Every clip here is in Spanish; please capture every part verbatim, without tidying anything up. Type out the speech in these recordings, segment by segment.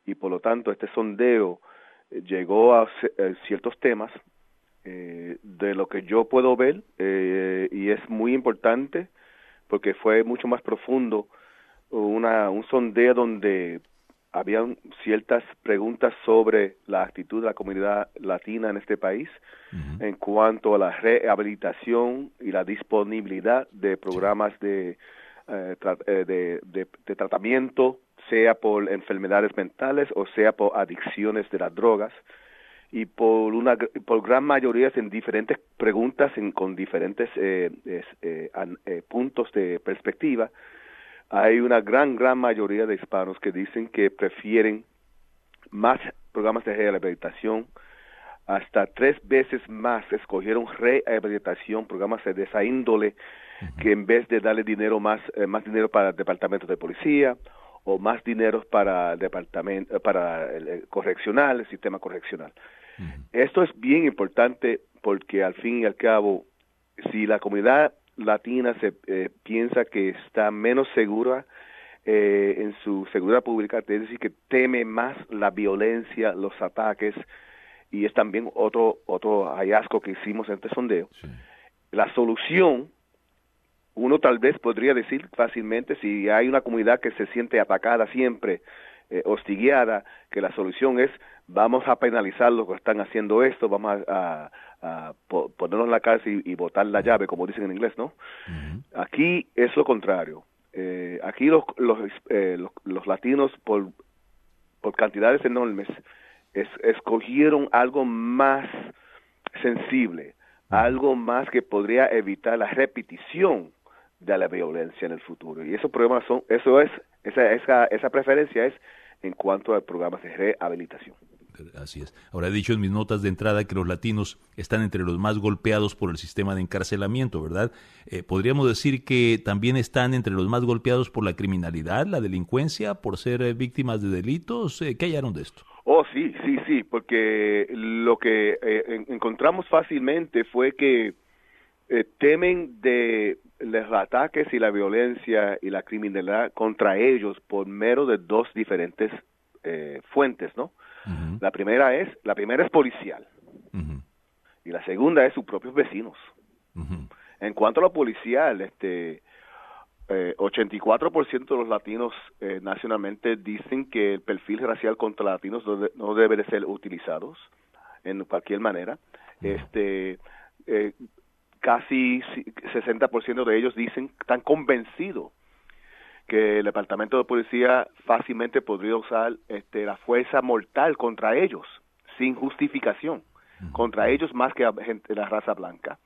y por lo tanto este sondeo eh, llegó a eh, ciertos temas eh, de lo que yo puedo ver, eh, y es muy importante porque fue mucho más profundo, una, un sondeo donde habían ciertas preguntas sobre la actitud de la comunidad latina en este país uh-huh. en cuanto a la rehabilitación y la disponibilidad de programas de, eh, tra- de, de, de tratamiento, sea por enfermedades mentales o sea por adicciones de las drogas, y por una por gran mayoría en diferentes preguntas en, con diferentes eh, eh, eh, puntos de perspectiva. Hay una gran, gran mayoría de hispanos que dicen que prefieren más programas de rehabilitación, hasta tres veces más escogieron rehabilitación, programas de esa índole, uh-huh. que en vez de darle dinero más, eh, más dinero para el departamento de policía, o más dinero para el departamento, para el, el correccional, el sistema correccional. Uh-huh. Esto es bien importante porque al fin y al cabo, si la comunidad latina se eh, piensa que está menos segura eh, en su seguridad pública, es decir, que teme más la violencia, los ataques, y es también otro otro hallazgo que hicimos en este sondeo. Sí. La solución, uno tal vez podría decir fácilmente, si hay una comunidad que se siente atacada siempre, eh, hostigueada, que la solución es vamos a penalizar los que están haciendo esto, vamos a, a a ponernos en la cárcel y, y botar la llave, como dicen en inglés, ¿no? Uh-huh. Aquí es lo contrario. Eh, aquí los los, eh, los los latinos, por por cantidades enormes, es, escogieron algo más sensible, uh-huh. algo más que podría evitar la repetición de la violencia en el futuro. Y esos programas son, eso es, esa esa esa preferencia es en cuanto a programas de rehabilitación. Así es. Ahora he dicho en mis notas de entrada que los latinos están entre los más golpeados por el sistema de encarcelamiento, ¿verdad? Eh, ¿Podríamos decir que también están entre los más golpeados por la criminalidad, la delincuencia, por ser eh, víctimas de delitos? Eh, ¿Qué hallaron de esto? Oh, sí, sí, sí, porque lo que eh, en, encontramos fácilmente fue que eh, temen de los ataques y la violencia y la criminalidad contra ellos por mero de dos diferentes eh, fuentes, ¿no? Uh-huh. La primera es, la primera es policial, uh-huh. y la segunda es sus propios vecinos. Uh-huh. En cuanto a lo policial, este, eh, ochenta y cuatro por ciento de los latinos eh, nacionalmente dicen que el perfil racial contra latinos no, de, no debe de ser utilizados en cualquier manera. Uh-huh. Este, eh, casi sesenta por ciento de ellos dicen, están convencidos que el departamento de policía fácilmente podría usar este, la fuerza mortal contra ellos, sin justificación, uh-huh. contra ellos más que a gente de la raza blanca,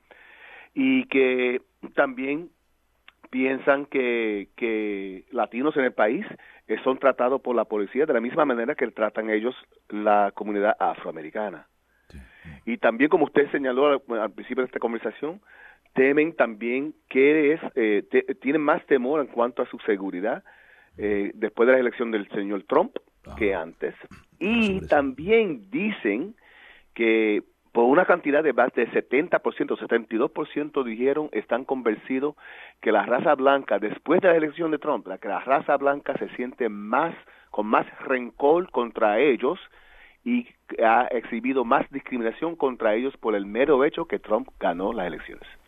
y que también piensan que, que latinos en el país eh, son tratados por la policía de la misma manera que tratan ellos la comunidad afroamericana. Sí, sí. Y también, como usted señaló al, al principio de esta conversación, temen también que es eh, te, tienen más temor en cuanto a su seguridad eh, después de la elección del señor Trump ah, que antes, y también dicen que por una cantidad de más de setenta por ciento, setenta y dos por ciento dijeron están convencidos que la raza blanca después de la elección de Trump, la que la raza blanca se siente más con más rencor contra ellos y ha exhibido más discriminación contra ellos por el mero hecho que Trump ganó las elecciones.